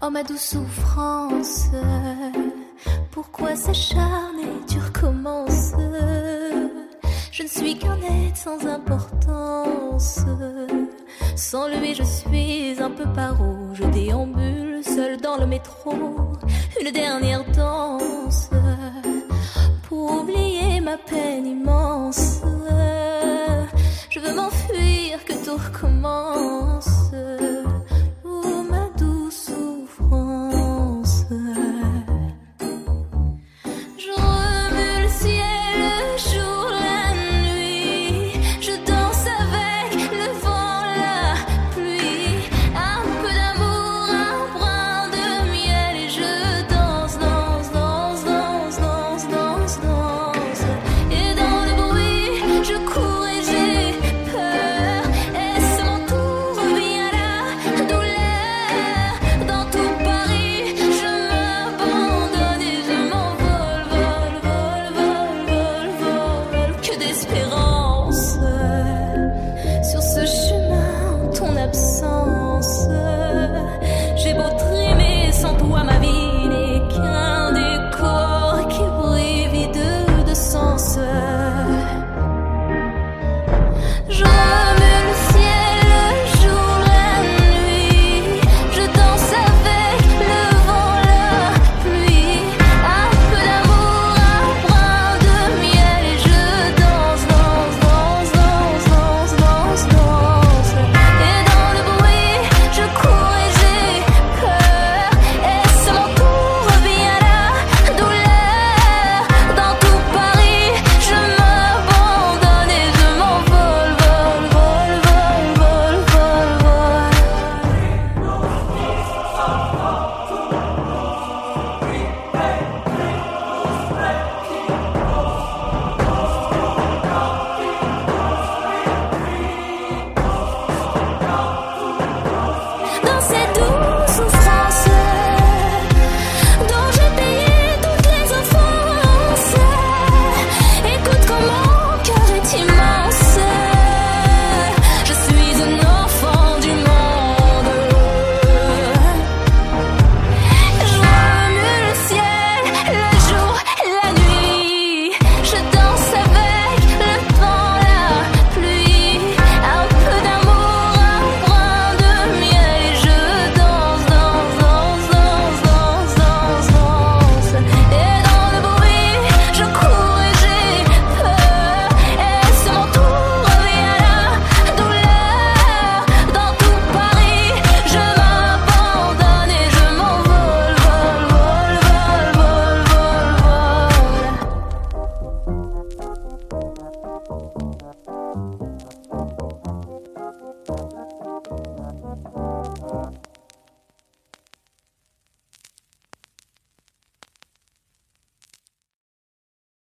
Oh ma douce souffrance, pourquoi s'acharner, tu recommences? Je ne suis qu'un être sans importance. Sans lui je suis un peu paro. Je déambule seul dans le métro. Une dernière danse pour oublier ma peine immense. Je veux m'enfuir, que tout recommence.